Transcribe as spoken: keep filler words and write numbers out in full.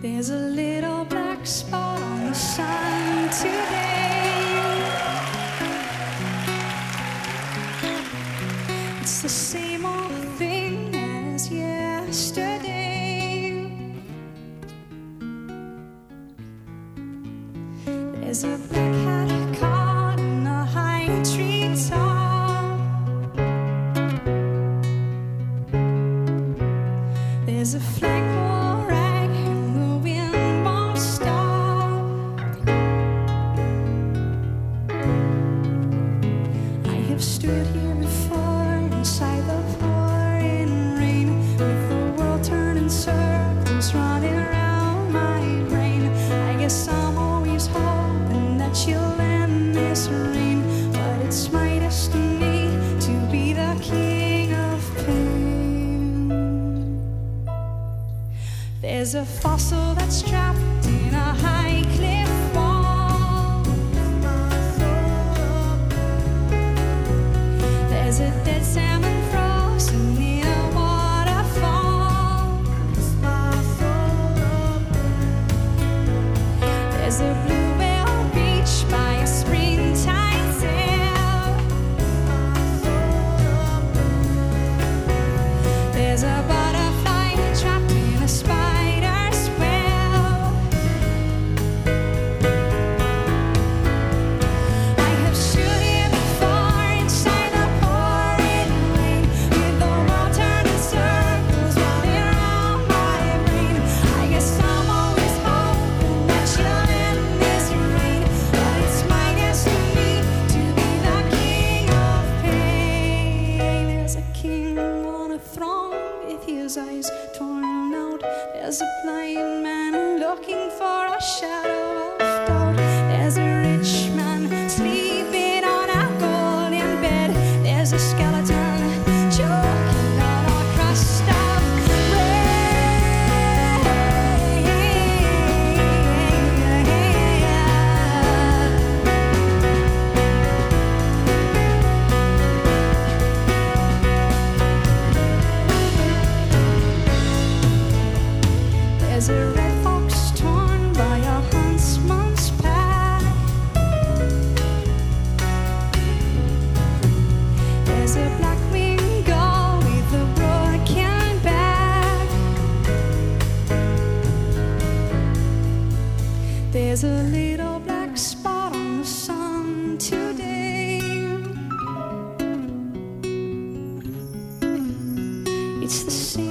There's a little black spot on the sun today. It's the same old thing as yesterday. There's a black hat caught in a high tree top. There's a flagpole rag and the wind won't stop. I have stood here before inside the pouring rain, with the world turning circles running around my brain. I guess I'm always hoping that you'll end this rain, but it's my destiny to be the king of pain. There's a fossil that's trapped in a high cliff wall. There's a dead salmon frozen in a waterfall. There's a bluebell beach by a springtime sail. There's a butterfly trapped in a spider's web. I have stood here before inside the pouring rain, with the world turning circles running around my brain. I guess I'm always hoping that you'll end this rain, but it's my destiny to be the king of pain. There's a king on a throne with his eyes torn out. There's a blind man looking for a shadow of doubt. There's a rich man sleeping on a golden bed. There's a skeleton choking on a crust of bread. There's a red fox torn by a huntsman's pack. There's a black-winged gull with a broken back. There's a little black spot on the sun today. It's the same